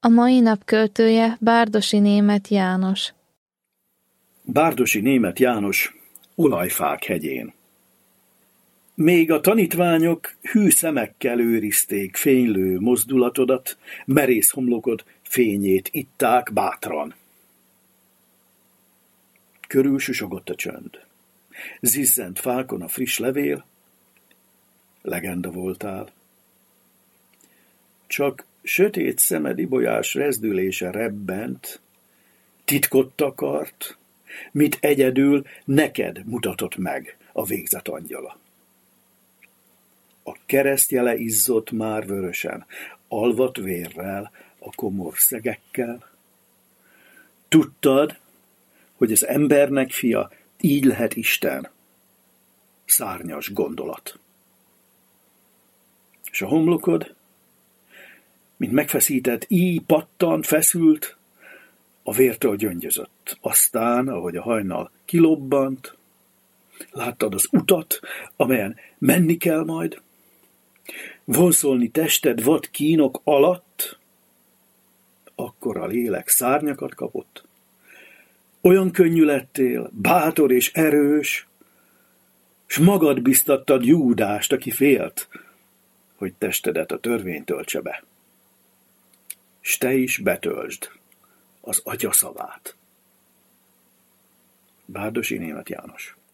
A mai nap költője Bárdossy Németh János. Bárdossy Németh János, Olajfák hegyén. Még a tanítványok hű szemekkel őrizték fénylő mozdulatodat, merész homlokod fényét itták bátran. Körül susogott a csönd. Zizzent fákon a friss levél, legenda voltál. Csak sötét szemed ibolyás rezdülése rebbent, titkot takart, mit egyedül neked mutatott meg a végzet angyala. A keresztjele izzott már vörösen, alvat vérrel, a komor szegekkel. Tudtad, hogy az embernek fia így lehet Isten. Szárnyas gondolat. És a homlokod, mint megfeszített íj, pattant, feszült, a vértől gyöngyözött. Aztán, ahogy a hajnal kilobbant, láttad az utat, amelyen menni kell majd, vonszolni tested vad kínok alatt, akkor a lélek szárnyakat kapott. Olyan könnyű lettél, bátor és erős, s magad biztattad Júdást, aki félt, hogy testedet a törvény töltse be. S te is betöltsd az Atya szavát. Bárdossy Németh János.